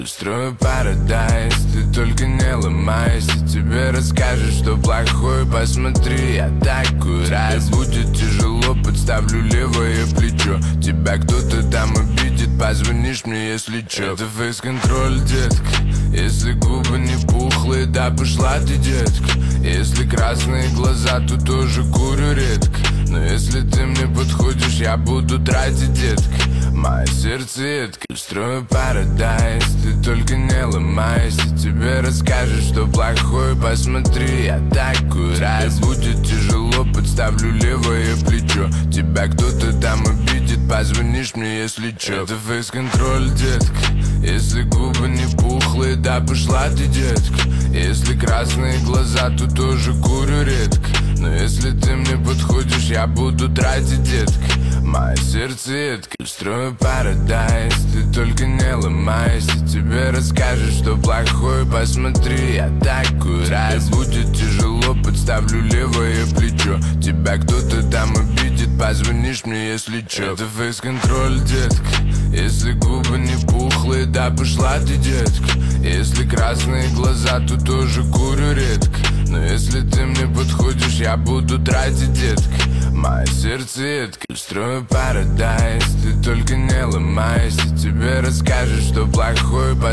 Устрою парадайз, ты только не ломайся. Тебе расскажешь, что плохое, посмотри, я такой раз. Будет тяжело, подставлю левое плечо. Тебя кто-то там обидит, позвонишь мне, если чё. Это фейс-контроль, детка. Если губы не пухлые, да пошла ты, детка. Если красные глаза, то тоже курю редко. Но если ты мне подходишь, я буду тратить, детка. Мое сердце едко. Устрою парадайз, ты только не ломайся. Тебе расскажешь, что плохое, посмотри, я такой раз. Будет тяжело, подставлю левое плечо. Тебя кто-то там обидит, позвонишь мне, если чё. Это фейс-контроль, детка. Если губы не пухлые, да пошла ты, детка. Если красные глаза, то тоже курю редко. Но если ты мне подходишь, я буду тратить, детка. Мое сердце едко. Устрою парадайз, ты только не ломайся. Тебе расскажешь, что плохое, посмотри, я такой раз. Будет тяжело, подставлю левое плечо. Тебя кто-то там обидит, позвонишь мне, если чё. Это фейс-контроль, детка. Если губы не пухлые, да пошла ты, детка. Если красные глаза, то тоже курю редко. Но если ты мне подходишь, я буду тратить, детка. Мое сердце едко. Устрою парадайз, ты только не ломайся. Тебе расскажешь, что плохое,